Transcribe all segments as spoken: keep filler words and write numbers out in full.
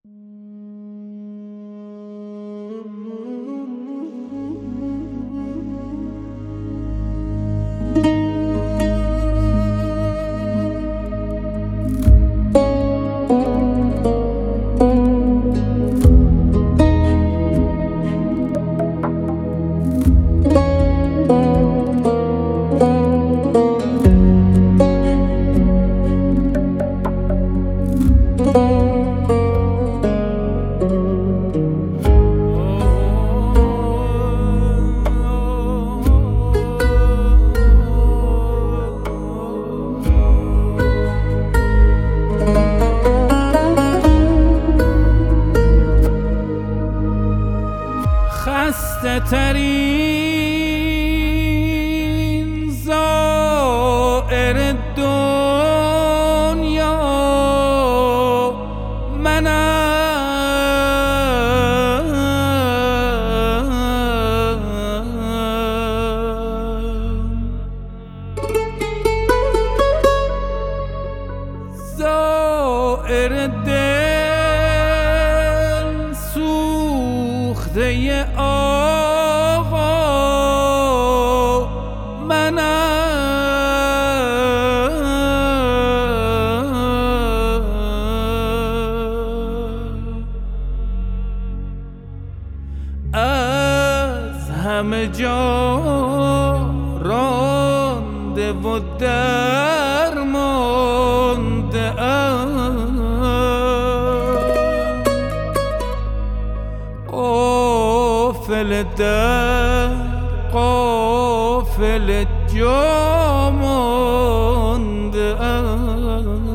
خسته ترین زائر دنیا منم، زائر دل سوخته آقا منم، از همه جا رانده و درمانده ام، قافل در قافل جا مانده ام.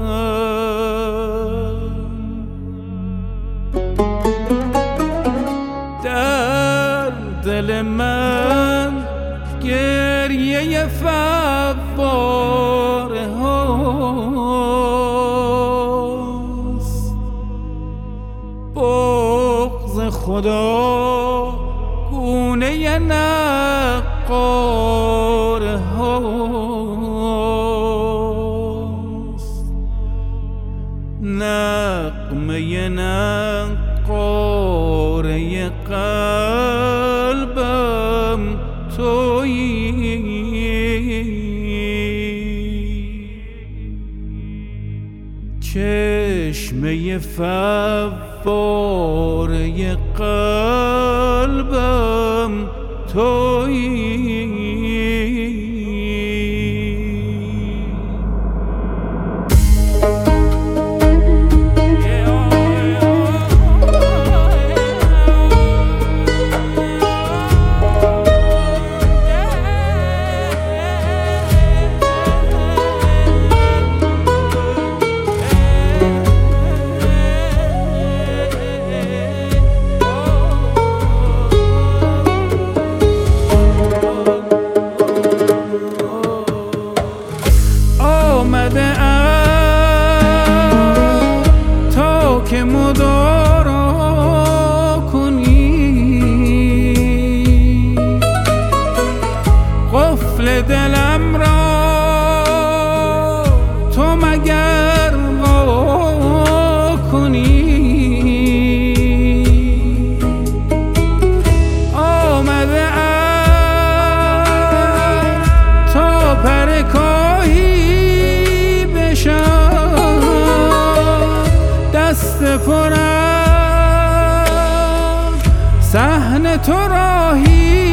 در دل من گریه فواره هاست، بغض خدا گونه نقاره هاست، نغمه نقاره قلبم تویی، چشمه فواره قلبم تویی. آمده ام تا که مدارا کنی، قفل دلم را تو مگر وا کنی. آمده ام تا پر کاهی دست پرم صحن تو راهی